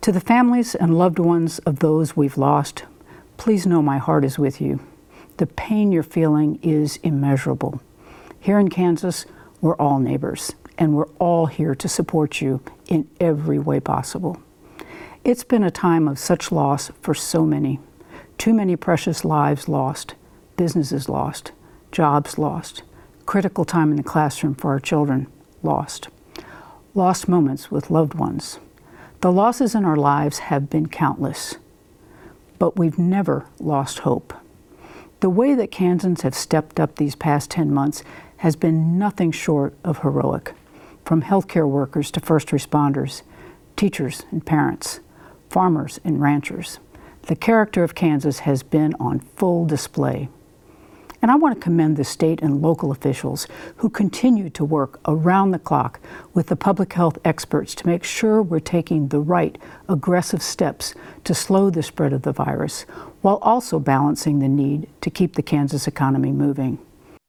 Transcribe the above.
To the families and loved ones of those we've lost, please know my heart is with you. The pain you're feeling is immeasurable. Here in Kansas, we're all neighbors, and we're all here to support you in every way possible. It's been a time of such loss for so many. Too many precious lives lost, businesses lost, jobs lost, critical time in the classroom for our children lost, lost moments with loved ones. The losses in our lives have been countless, but we've never lost hope. The way that Kansans have stepped up these past 10 months has been nothing short of heroic, from healthcare workers to first responders, teachers and parents, farmers and ranchers. The character of Kansas has been on full display. And I want to commend the state and local officials who continue to work around the clock with the public health experts to make sure we're taking the right aggressive steps to slow the spread of the virus, while also balancing the need to keep the Kansas economy moving.